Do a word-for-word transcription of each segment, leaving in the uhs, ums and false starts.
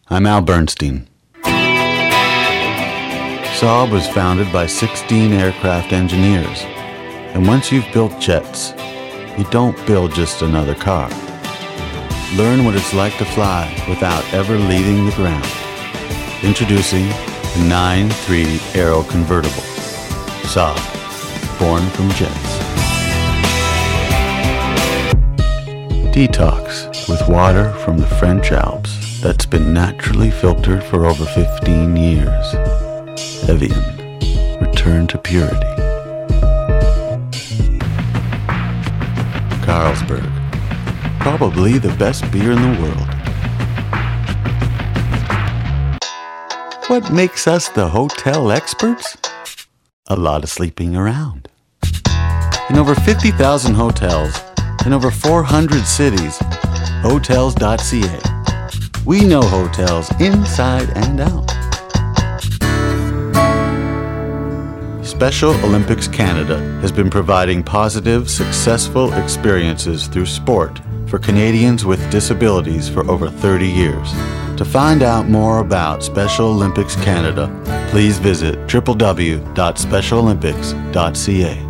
I'm Al Bernstein. Saab was founded by sixteen aircraft engineers. And once you've built jets, you don't build just another car. Learn what it's like to fly without ever leaving the ground. Introducing the nine three Aero Convertible. Saab, born from jets. Detox with water from the French Alps that's been naturally filtered for over fifteen years. Evian, return to purity. Carlsberg, probably the best beer in the world. What makes us the hotel experts? A lot of sleeping around. In over fifty thousand hotels, in over four hundred cities, hotels dot c a. We know hotels inside and out. Special Olympics Canada has been providing positive, successful experiences through sport for Canadians with disabilities for over thirty years. To find out more about Special Olympics Canada, please visit w w w dot special olympics dot c a.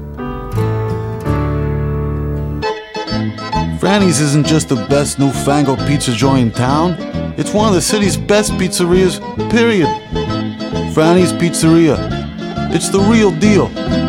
Franny's isn't just the best newfangled pizza joint in town. It's one of the city's best pizzerias, period. Franny's Pizzeria. It's the real deal.